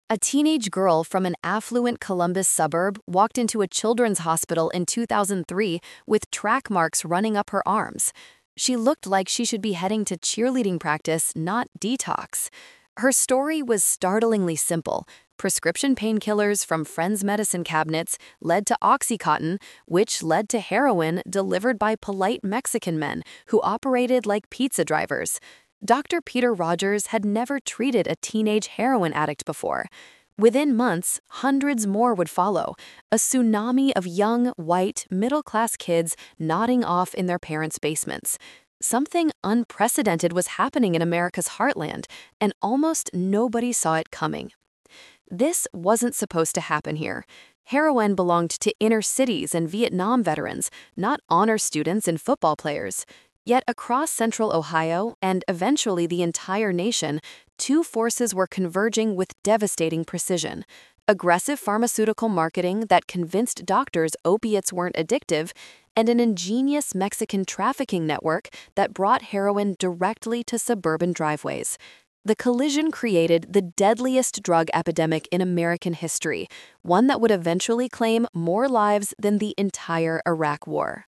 A teenage girl from an affluent Columbus suburb walked into a children's hospital in 2003 with track marks running up her arms. She looked like she should be heading to cheerleading practice, not detox. Her story was startlingly simple. Prescription painkillers from friends' medicine cabinets led to Oxycontin, which led to heroin delivered by polite Mexican men who operated like pizza drivers. Dr. Peter Rogers had never treated a teenage heroin addict before. Within months, hundreds more would follow, a tsunami of young, white, middle-class kids nodding off in their parents' basements. Something unprecedented was happening in America's heartland, and almost nobody saw it coming. This wasn't supposed to happen here. Heroin belonged to inner cities and Vietnam veterans, not honor students and football players. Yet across central Ohio, and eventually the entire nation, two forces were converging with devastating precision. Aggressive pharmaceutical marketing that convinced doctors opiates weren't addictive, and an ingenious Mexican trafficking network that brought heroin directly to suburban driveways. The collision created the deadliest drug epidemic in American history, one that would eventually claim more lives than the entire Iraq War.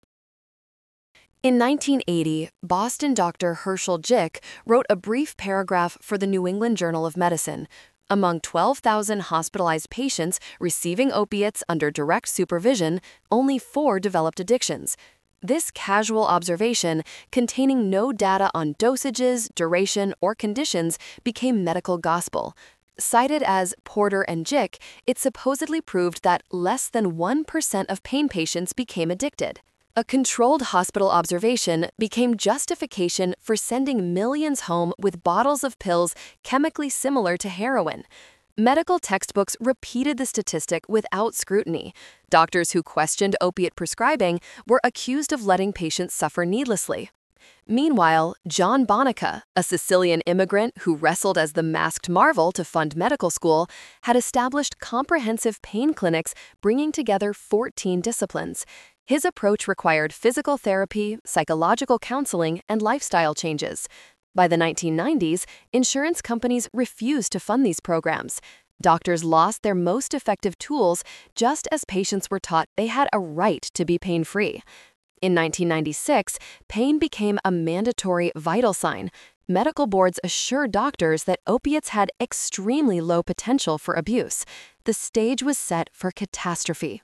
In 1980, Boston doctor Herschel Jick wrote a brief paragraph for the New England Journal of Medicine. Among 12,000 hospitalized patients receiving opiates under direct supervision, only 4 developed addictions. This casual observation, containing no data on dosages, duration, or conditions, became medical gospel. Cited as Porter and Jick, it supposedly proved that less than 1% of pain patients became addicted. A controlled hospital observation became justification for sending millions home with bottles of pills chemically similar to heroin. Medical textbooks repeated the statistic without scrutiny. Doctors who questioned opiate prescribing were accused of letting patients suffer needlessly. Meanwhile, John Bonica, a Sicilian immigrant who wrestled as the masked marvel to fund medical school, had established comprehensive pain clinics bringing together 14 disciplines. His approach required physical therapy, psychological counseling, and lifestyle changes. By the 1990s, insurance companies refused to fund these programs. Doctors lost their most effective tools just as patients were taught they had a right to be pain-free. In 1996, pain became a mandatory vital sign. Medical boards assured doctors that opiates had extremely low potential for abuse. The stage was set for catastrophe.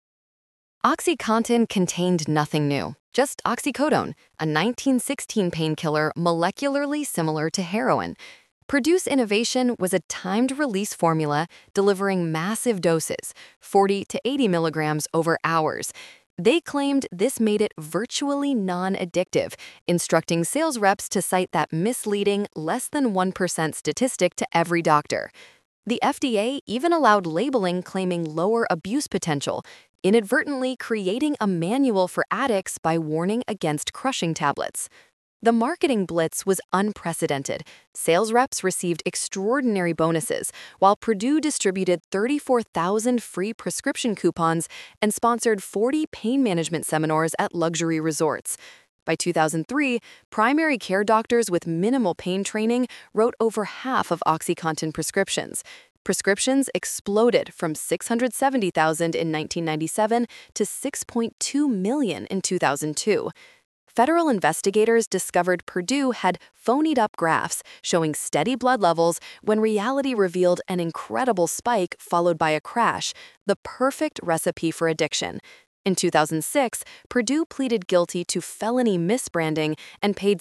Oxycontin contained nothing new, just oxycodone, a 1916 painkiller molecularly similar to heroin. Purdue's innovation was a timed-release formula delivering massive doses, 40 to 80 milligrams over hours. They claimed this made it virtually non-addictive, instructing sales reps to cite that misleading less than 1% statistic to every doctor. The FDA even allowed labeling claiming lower abuse potential, inadvertently creating a manual for addicts by warning against crushing tablets. The marketing blitz was unprecedented. Sales reps received extraordinary bonuses, while Purdue distributed 34,000 free prescription coupons and sponsored 40 pain management seminars at luxury resorts. By 2003, primary care doctors with minimal pain training wrote over half of OxyContin prescriptions. Prescriptions exploded from 670,000 in 1997 to 6.2 million in 2002. Federal investigators discovered Purdue had phonied up graphs showing steady blood levels when reality revealed an incredible spike followed by a crash, the perfect recipe for addiction. In 2006, Purdue pleaded guilty to felony misbranding and paid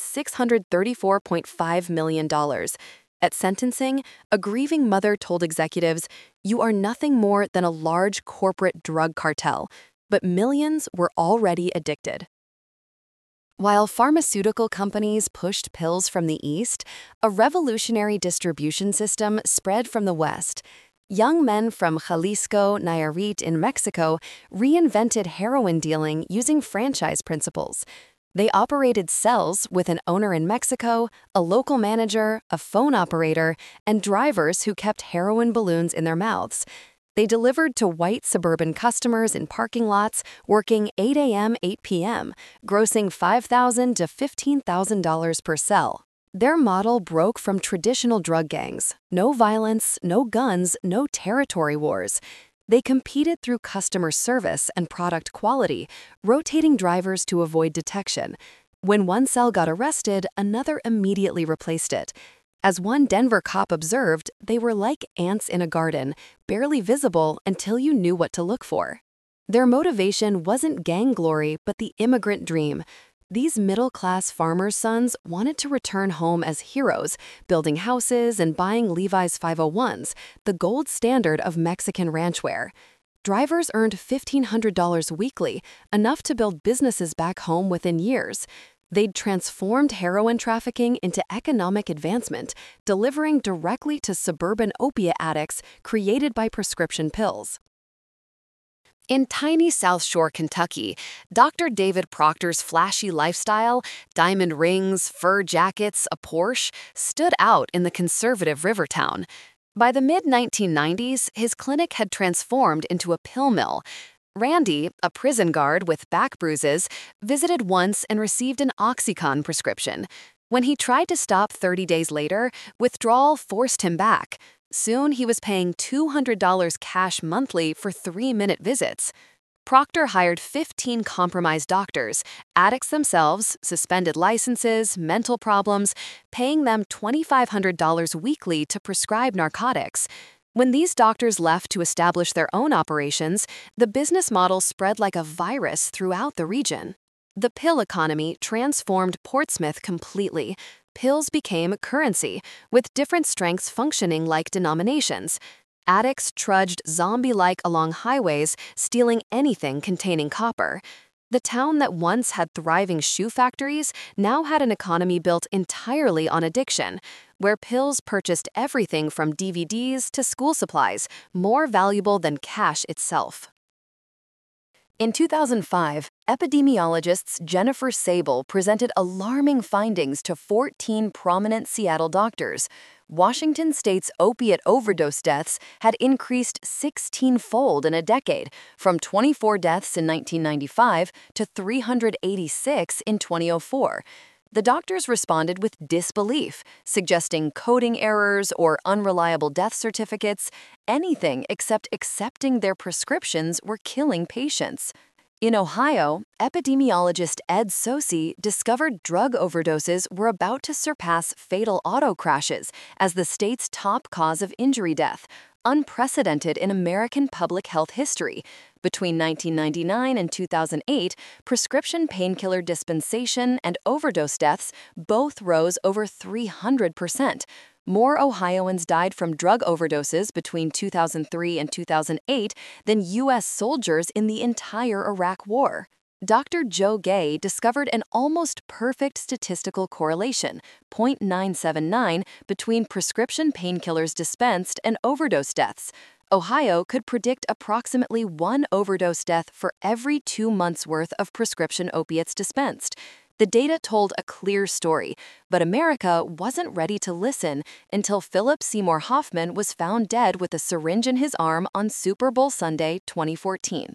$634.5 million. At sentencing, a grieving mother told executives, "You are nothing more than a large corporate drug cartel," but millions were already addicted. While pharmaceutical companies pushed pills from the East, a revolutionary distribution system spread from the West. Young men from Jalisco, Nayarit in Mexico reinvented heroin dealing using franchise principles. They operated cells with an owner in Mexico, a local manager, a phone operator, and drivers who kept heroin balloons in their mouths. They delivered to white suburban customers in parking lots, working 8 a.m., 8 p.m., grossing $5,000 to $15,000 per cell. Their model broke from traditional drug gangs. No violence, no guns, no territory wars. They competed through customer service and product quality, rotating drivers to avoid detection. When one cell got arrested, another immediately replaced it. As one Denver cop observed, they were like ants in a garden, barely visible until you knew what to look for. Their motivation wasn't gang glory, but the immigrant dream. These middle-class farmers' sons wanted to return home as heroes, building houses and buying Levi's 501s, the gold standard of Mexican ranchware. Drivers earned $1,500 weekly, enough to build businesses back home within years. They'd transformed heroin trafficking into economic advancement, delivering directly to suburban opiate addicts created by prescription pills. In tiny South Shore, Kentucky, Dr. David Proctor's flashy lifestyle, diamond rings, fur jackets, a Porsche, stood out in the conservative Rivertown. By the mid-1990s, his clinic had transformed into a pill mill. Randy, a prison guard with back bruises, visited once and received an Oxycontin prescription. When he tried to stop 30 days later, withdrawal forced him back. Soon he was paying $200 cash monthly for 3-minute visits. Proctor hired 15 compromised doctors, addicts themselves, suspended licenses, mental problems, paying them $2,500 weekly to prescribe narcotics. When these doctors left to establish their own operations, the business model spread like a virus throughout the region. The pill economy transformed Portsmouth completely. Pills became currency, with different strengths functioning like denominations. Addicts trudged zombie-like along highways, stealing anything containing copper. The town that once had thriving shoe factories now had an economy built entirely on addiction, where pills purchased everything from DVDs to school supplies, more valuable than cash itself. In 2005, epidemiologists Jennifer Sable presented alarming findings to 14 prominent Seattle doctors. Washington state's opiate overdose deaths had increased 16-fold in a decade, from 24 deaths in 1995 to 386 in 2004. The doctors responded with disbelief, suggesting coding errors or unreliable death certificates. Anything except accepting their prescriptions were killing patients. In Ohio, epidemiologist Ed Sosi discovered drug overdoses were about to surpass fatal auto crashes as the state's top cause of injury death, unprecedented in American public health history. Between 1999 and 2008, prescription painkiller dispensation and overdose deaths both rose over 300%. More Ohioans died from drug overdoses between 2003 and 2008 than U.S. soldiers in the entire Iraq War. Dr. Joe Gay discovered an almost perfect statistical correlation, 0.979, between prescription painkillers dispensed and overdose deaths. Ohio could predict approximately 1 overdose death for every 2 months' worth of prescription opiates dispensed. The data told a clear story, but America wasn't ready to listen until Philip Seymour Hoffman was found dead with a syringe in his arm on Super Bowl Sunday 2014.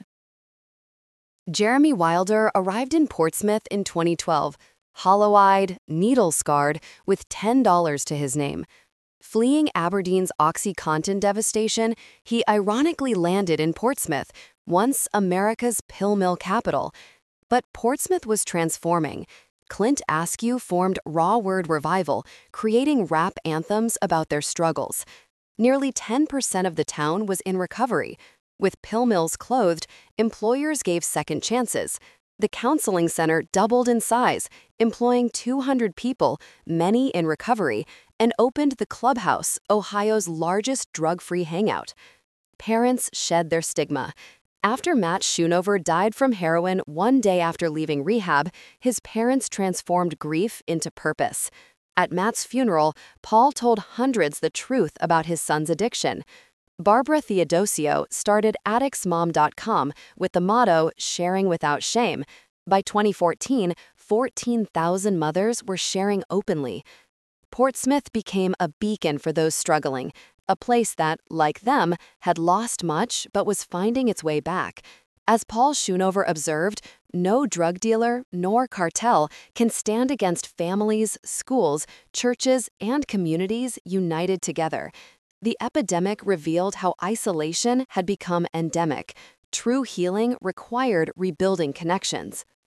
Jeremy Wilder arrived in Portsmouth in 2012, hollow-eyed, needle-scarred, with $10 to his name. Fleeing Aberdeen's OxyContin devastation, he ironically landed in Portsmouth, once America's pill mill capital. But Portsmouth was transforming. Clint Askew formed Raw Word Revival, creating rap anthems about their struggles. Nearly 10% of the town was in recovery. With pill mills closed, employers gave second chances. The counseling center doubled in size, employing 200 people, many in recovery, and opened the Clubhouse, Ohio's largest drug-free hangout. Parents shed their stigma. After Matt Schoonover died from heroin one day after leaving rehab, his parents transformed grief into purpose. At Matt's funeral, Paul told hundreds the truth about his son's addiction. Barbara Theodosio started addictsmom.com with the motto, sharing without shame. By 2014, 14,000 mothers were sharing openly. Portsmouth became a beacon for those struggling, a place that, like them, had lost much but was finding its way back. As Paul Schoonover observed, no drug dealer nor cartel can stand against families, schools, churches, and communities united together. The epidemic revealed how isolation had become endemic. True healing required rebuilding connections.